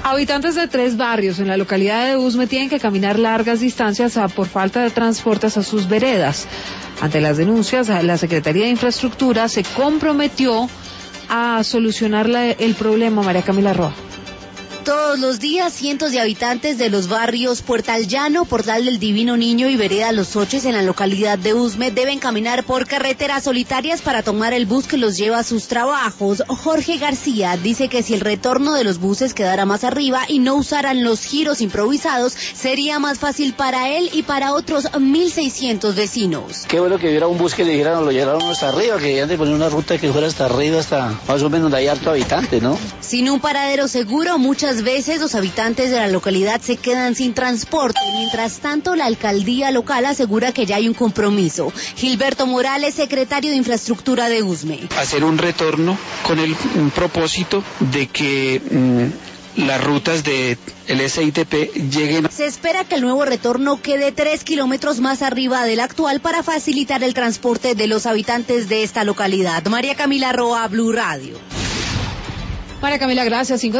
Habitantes de 3 barrios en la localidad de Usme tienen que caminar largas distancias por falta de transportes a sus veredas. Ante las denuncias, la Secretaría de Infraestructura se comprometió a solucionar el problema. María Camila Roa. Todos los días, cientos de habitantes de los barrios Puertal Llano, Portal del Divino Niño y Vereda Los Oches en la localidad de Usme deben caminar por carreteras solitarias para tomar el bus que los lleva a sus trabajos. Jorge García dice que si el retorno de los buses quedara más arriba y no usaran los giros improvisados, sería más fácil para él y para otros 1.600 vecinos. Qué bueno que hubiera un bus que le dijeran, lo llevaran hasta arriba, que debían de poner una ruta que fuera hasta arriba, hasta más o menos donde hay harto habitante, ¿no? Sin un paradero seguro, muchas veces los habitantes de la localidad se quedan sin transporte. Mientras tanto, la alcaldía local asegura que ya hay un compromiso. Gilberto Morales, secretario de Infraestructura de Usme. Hacer un retorno con el propósito de que las rutas del SITP lleguen. Se espera que el nuevo retorno quede 3 kilómetros más arriba del actual para facilitar el transporte de los habitantes de esta localidad. María Camila Roa, Blue Radio. María Camila, gracias.